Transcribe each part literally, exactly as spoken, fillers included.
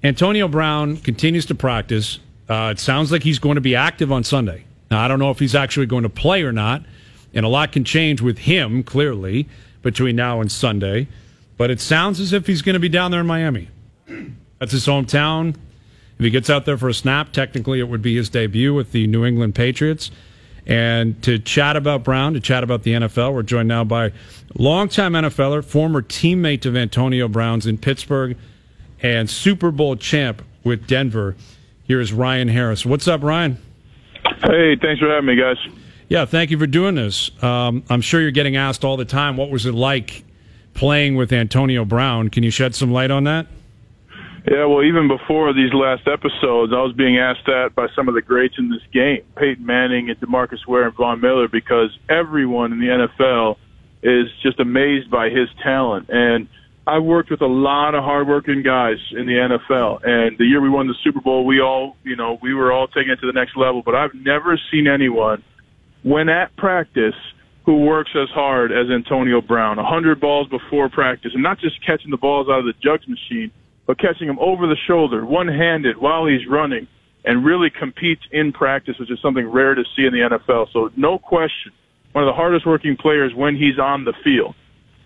Antonio Brown continues to practice. Uh, it sounds like he's going to be active on Sunday. Now, I don't know if he's actually going to play or not, and a lot can change with him, clearly, between now and Sunday. But it sounds as if he's going to be down there in Miami. That's his hometown. If he gets out there for a snap, technically it would be his debut with the New England Patriots. And to chat about Brown, to chat about the N F L, we're joined now by longtime NFLer, former teammate of Antonio Brown's in Pittsburgh, and Super Bowl champ with Denver. Here is Ryan Harris. What's up, Ryan? Hey, thanks for having me, guys. Yeah, thank you for doing this. Um, I'm sure you're getting asked all the time, what was it like playing with Antonio Brown? Can you shed some light on that? Yeah, well, even before these last episodes, I was being asked that by some of the greats in this game, Peyton Manning and DeMarcus Ware and Von Miller, because everyone in the N F L is just amazed by his talent. And I've worked with a lot of hardworking guys in the N F L, and the year we won the Super Bowl, we all, you know, we were all taking it to the next level. But I've never seen anyone, when at practice, who works as hard as Antonio Brown. A hundred balls before practice, and not just catching the balls out of the jugs machine, but catching them over the shoulder, one-handed, while he's running, and really competes in practice, which is something rare to see in the N F L. So no question, one of the hardest-working players when he's on the field.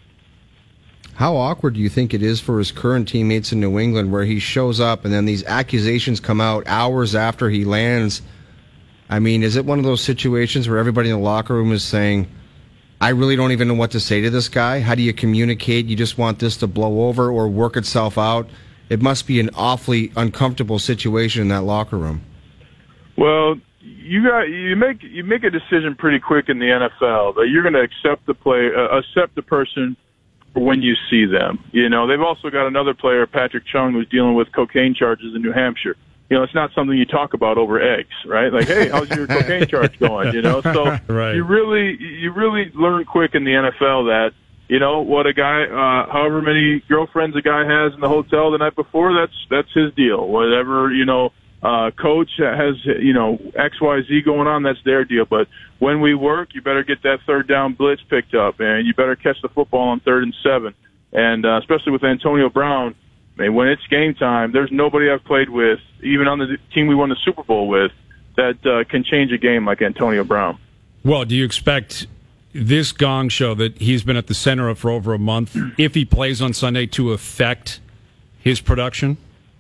How awkward do you think it is for his current teammates in New England, where he shows up and then these accusations come out hours after he lands? I mean, is it one of those situations where everybody in the locker room is saying, I really don't even know what to say to this guy? How do you communicate? You just want this to blow over or work itself out? It must be an awfully uncomfortable situation in that locker room. Well, you got you make you make a decision pretty quick in the N F L that you're going to accept the play, uh, accept the person when you see them. You know, they've also got another player, Patrick Chung, who's dealing with cocaine charges in New Hampshire. You know, it's not something you talk about over eggs, right? Like, hey, how's your cocaine charge going? You know, so right. you really, you really learn quick in the N F L that, you know, what a guy, uh, however many girlfriends a guy has in the hotel the night before, that's that's his deal. Whatever, you know, uh, coach has, you know, X, Y, Z going on, that's their deal. But when we work, you better get that third down blitz picked up, and you better catch the football on third and seven. And uh, especially with Antonio Brown, I mean, when it's game time, there's nobody I've played with, even on the team we won the Super Bowl with, that uh, can change a game like Antonio Brown. Well, do you expect this gong show that he's been at the center of for over a month, if he plays on Sunday, to affect his production?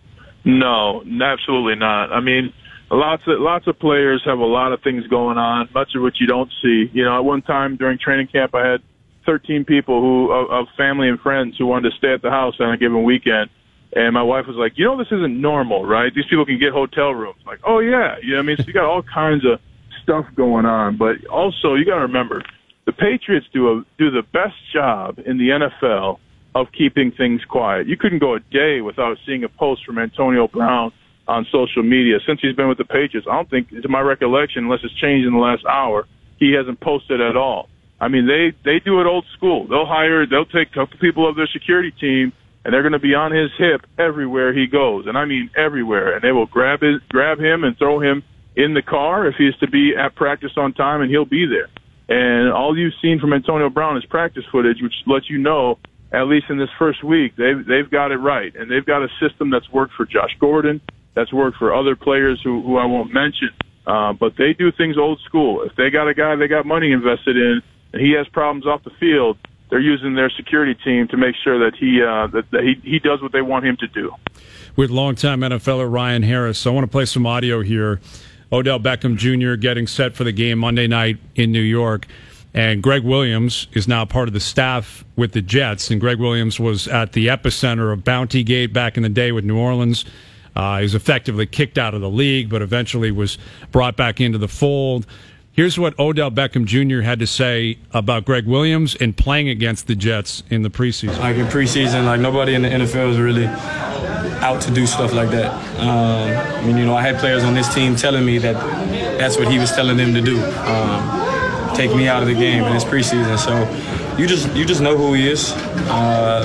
No, absolutely not. I mean, lots of lots of players have a lot of things going on, much of which you don't see. You know, at one time during training camp, I had thirteen people who of, of family and friends who wanted to stay at the house on a given weekend. And my wife was like, you know, this isn't normal, right? These people can get hotel rooms. Like, oh, yeah. You know what I mean? So you got all kinds of stuff going on. But also, you got to remember, the Patriots do a, do the best job in the N F L of keeping things quiet. You couldn't go a day without seeing a post from Antonio Brown on social media. Since he's been with the Patriots, I don't think, to my recollection, unless it's changed in the last hour, he hasn't posted at all. I mean, they, they do it old school. They'll hire, they'll take a couple people of their security team, and they're going to be on his hip everywhere he goes, and I mean everywhere. And they will grab his, grab him and throw him in the car if he is to be at practice on time, and he'll be there. And all you've seen from Antonio Brown is practice footage, which lets you know, at least in this first week, they've they've got it right, and they've got a system that's worked for Josh Gordon, that's worked for other players who, who I won't mention. Uh, but they do things old school. If they got a guy they got money invested in, and he has problems off the field, they're using their security team to make sure that he uh, that, that he he does what they want him to do. With longtime NFLer Ryan Harris, I want to play some audio here. Odell Beckham Junior getting set for the game Monday night in New York, and Greg Williams is now part of the staff with the Jets. And Greg Williams was at the epicenter of Bounty Gate back in the day with New Orleans. Uh, he was effectively kicked out of the league, but eventually was brought back into the fold. Here's what Odell Beckham Junior had to say about Greg Williams and playing against the Jets in the preseason. Like in preseason, like nobody in the N F L is really out to do stuff like that. Um, I mean, you know, I had players on this team telling me that that's what he was telling them to do, um, take me out of the game in this preseason. So you just you just know who he is. Uh,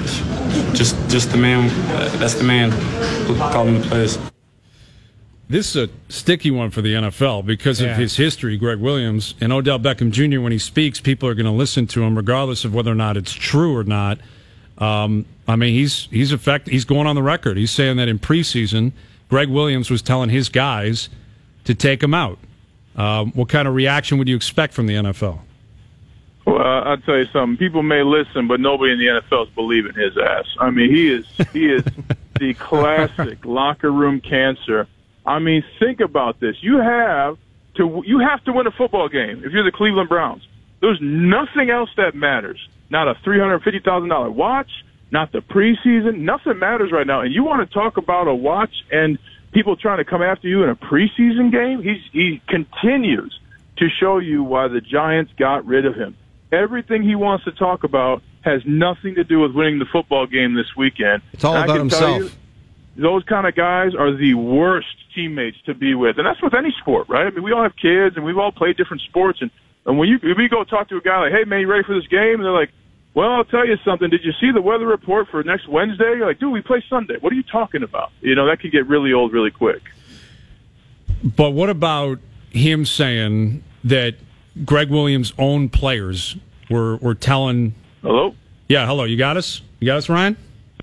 just just the man. Uh, that's the man calling the plays. This is a sticky one for the N F L because of yeah. his history, Greg Williams. And Odell Beckham Junior, when he speaks, people are going to listen to him regardless of whether or not it's true or not. Um, I mean, he's he's effect, he's going on the record. He's saying that in preseason, Greg Williams was telling his guys to take him out. Um, what kind of reaction would you expect from the N F L? Well, I'll tell you something. People may listen, but nobody in the N F L is believing his ass. I mean, he is he is the classic locker room cancer. I mean, think about this. You have to you have to win a football game if you're the Cleveland Browns. There's nothing else that matters. Not a three hundred fifty thousand dollars watch, not the preseason. Nothing matters right now. And you want to talk about a watch and people trying to come after you in a preseason game? He's, he continues to show you why the Giants got rid of him. Everything he wants to talk about has nothing to do with winning the football game this weekend. It's all and about himself. You, those kind of guys are the worst teammates to be with. And that's with any sport, right? I mean, we all have kids, and we've all played different sports. And, and when you if we go talk to a guy like, hey, man, you ready for this game? And they're like, well, I'll tell you something. Did you see the weather report for next Wednesday? You're like, dude, we play Sunday. What are you talking about? You know, that could get really old really quick. But what about him saying that Greg Williams' own players were, were telling... Hello? Yeah, hello. You got us? You got us, Ryan?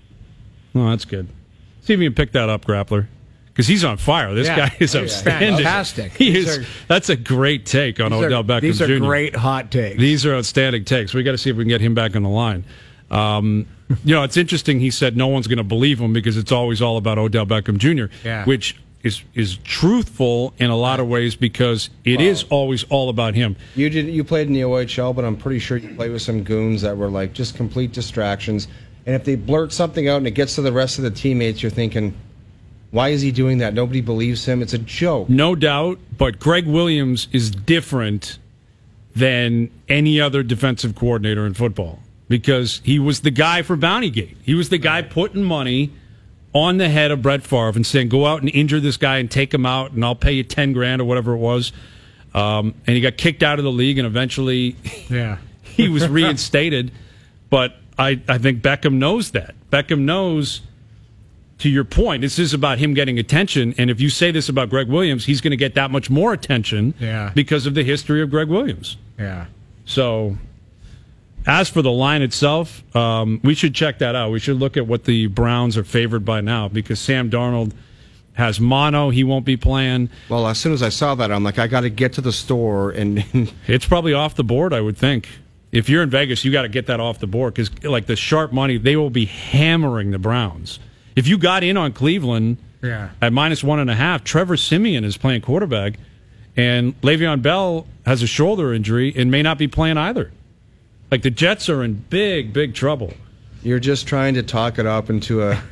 Oh, that's good. See if you can pick that up, Grappler. Because he's on fire. This yeah. guy is oh, outstanding. Fantastic. He is, are, that's a great take on Odell are, Beckham These are Junior great hot takes. These are outstanding takes. We got to see if we can get him back on the line. Um, you know, it's interesting. He said no one's going to believe him because it's always all about Odell Beckham Junior, yeah. which is is truthful in a lot of ways because it wow. is always all about him. You did you played in the O H L, but I'm pretty sure you played with some goons that were like just complete distractions. And if they blurt something out and it gets to the rest of the teammates, you're thinking, why is he doing that? Nobody believes him. It's a joke. No doubt, but Greg Williams is different than any other defensive coordinator in football because he was the guy for Bountygate. He was the guy putting money on the head of Brett Favre and saying, go out and injure this guy and take him out, and I'll pay you ten grand or whatever it was. Um, and he got kicked out of the league, and eventually yeah. he was reinstated. But I, I think Beckham knows that. Beckham knows... To your point, this is about him getting attention, and if you say this about Greg Williams, he's going to get that much more attention yeah. because of the history of Greg Williams. Yeah. So, as for the line itself, um, we should check that out. We should look at what the Browns are favored by now because Sam Darnold has mono. He won't be playing. Well, as soon as I saw that, I'm like, I got to get to the store. and It's probably off the board, I would think. If you're in Vegas, you got to get that off the board because, like, the sharp money, they will be hammering the Browns. If you got in on Cleveland yeah. at minus one and a half, Trevor Siemian is playing quarterback, and Le'Veon Bell has a shoulder injury and may not be playing either. Like, the Jets are in big, big trouble. You're just trying to talk it up into a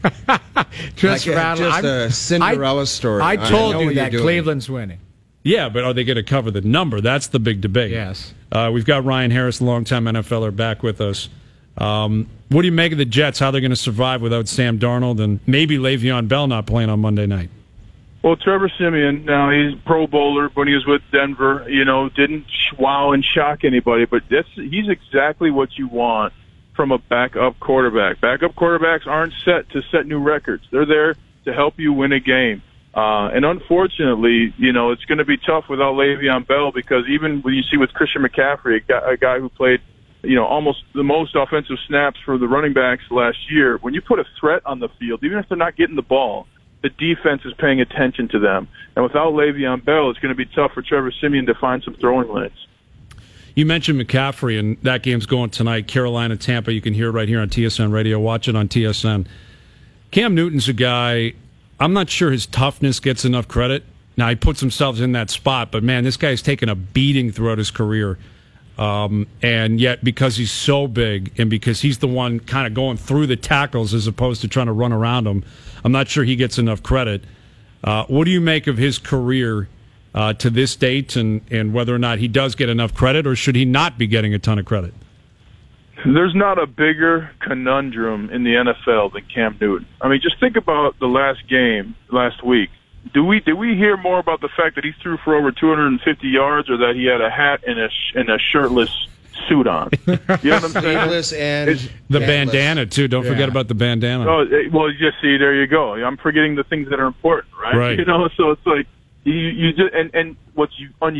just, like a, just a Cinderella I, story. I told I you that Cleveland's winning. Yeah, but are they going to cover the number? That's the big debate. Yes. Uh, we've got Ryan Harris, longtime NFLer, back with us. Um, what do you make of the Jets, how they're going to survive without Sam Darnold and maybe Le'Veon Bell not playing on Monday night? Well, Trevor Siemian, now he's a Pro Bowler when he was with Denver, you know, didn't wow and shock anybody, but that's, he's exactly what you want from a backup quarterback. Backup quarterbacks aren't set to set new records. They're there to help you win a game. Uh, and unfortunately, you know, it's going to be tough without Le'Veon Bell because even when you see with Christian McCaffrey, a guy, a guy who played, you know, almost the most offensive snaps for the running backs last year, when you put a threat on the field, even if they're not getting the ball, the defense is paying attention to them. And without Le'Veon Bell, it's going to be tough for Trevor Siemian to find some throwing lanes. You mentioned McCaffrey, and that game's going tonight, Carolina, Tampa. You can hear it right here on T S N Radio. Watch it on T S N. Cam Newton's a guy, I'm not sure his toughness gets enough credit. Now, he puts himself in that spot, but, man, this guy's taken a beating throughout his career. Um, and yet, because he's so big and because he's the one kind of going through the tackles as opposed to trying to run around them, I'm not sure he gets enough credit. Uh, what do you make of his career uh, to this date and, and whether or not he does get enough credit or should he not be getting a ton of credit? There's not a bigger conundrum in the N F L than Cam Newton. I mean, just think about the last game last week. Do we did we hear more about the fact that he threw for over two hundred fifty yards, or that he had a hat and a and a shirtless suit on? You know what I'm saying? Sleeveless and It's, the pantless. bandana too. Don't Yeah. forget about the bandana. oh, it- well, you see, there you go. I'm forgetting the things that are important, right? Right. You know, so it's like you you just and and what's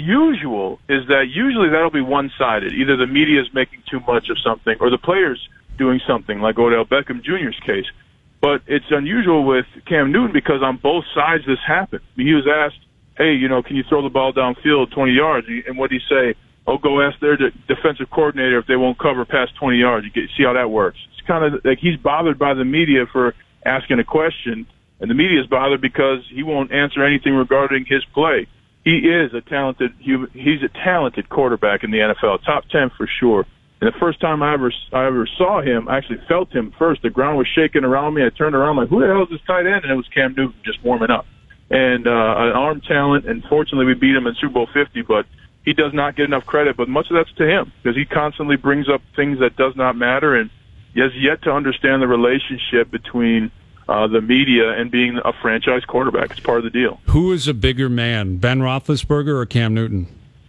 unusual is that usually that'll be one sided. Either the media is making too much of something, or the players doing something like Odell Beckham Junior's case. But it's unusual with Cam Newton because on both sides this happened. He was asked, hey, you know, can you throw the ball downfield twenty yards? And what did he say? Oh, go ask their de- defensive coordinator if they won't cover past twenty yards. You get, see how that works. It's kind of like he's bothered by the media for asking a question, and the media is bothered because he won't answer anything regarding his play. He is a talented, he's a talented quarterback in the N F L, top ten for sure. And the first time I ever, I ever saw him, I actually felt him first. The ground was shaking around me. I turned around like, who the hell is this tight end? And it was Cam Newton just warming up. And uh, an arm talent, and fortunately we beat him in Super Bowl fifty, but he does not get enough credit. But much of that's to him because he constantly brings up things that does not matter, and he has yet to understand the relationship between uh, the media and being a franchise quarterback. It's part of the deal. Who is a bigger man, Ben Roethlisberger or Cam Newton?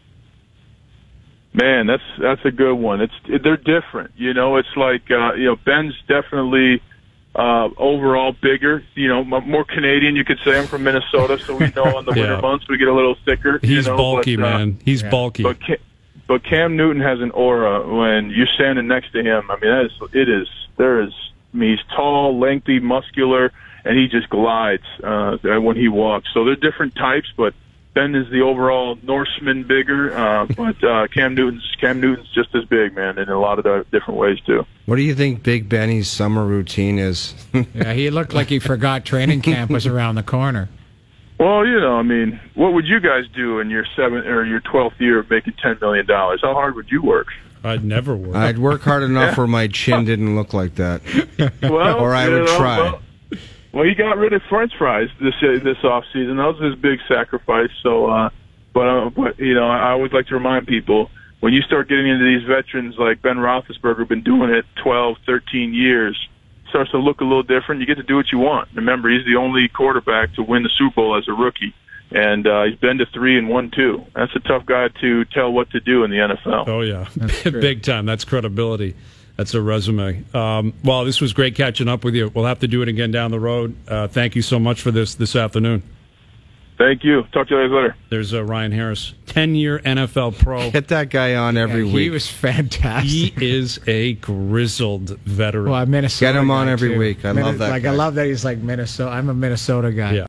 Man, that's that's a good one. It's they're different. You know, it's like uh, you know Ben's definitely uh, overall bigger. You know, more Canadian. You could say I'm from Minnesota, so we know in the yeah. winter months we get a little thicker. He's you know, bulky, but, uh, man. He's yeah. bulky. But Cam, but Cam Newton has an aura when you're standing next to him. I mean, that is it is there is. I mean, he's tall, lengthy, muscular, and he just glides uh, when he walks. So they're different types, but Ben is the overall Norseman bigger, uh, but uh, Cam Newton's Cam Newton's just as big, man, in a lot of different ways too. What do you think Big Benny's summer routine is? Yeah, he looked like he forgot training camp was around the corner. Well, you know, I mean, what would you guys do in your seventh or your twelfth year of making ten million dollars? How hard would you work? I'd never work. I'd work hard enough where my chin didn't look like that. Well, or I you would know, try. Well, well, he got rid of French fries this uh, this off season. That was his big sacrifice. So, uh, but uh, but you know, I always like to remind people when you start getting into these veterans like Ben Roethlisberger, been doing it twelve, thirteen years, it starts to look a little different. You get to do what you want. Remember, he's the only quarterback to win the Super Bowl as a rookie. And uh, he's been to three and one, two. That's a tough guy to tell what to do in the N F L. Oh, yeah. Big time. That's credibility. That's a resume. Um, well, this was great catching up with you. We'll have to do it again down the road. Uh, thank you so much for this this afternoon. Thank you. Talk to you guys later. There's uh, Ryan Harris, ten-year N F L pro. Get that guy on every Yeah, week. He was fantastic. He is a grizzled veteran. Well, Minnesota. Get him on guy, every too. week. I Min- love that Like guy. I love that he's like Minnesota. I'm a Minnesota guy. Yeah.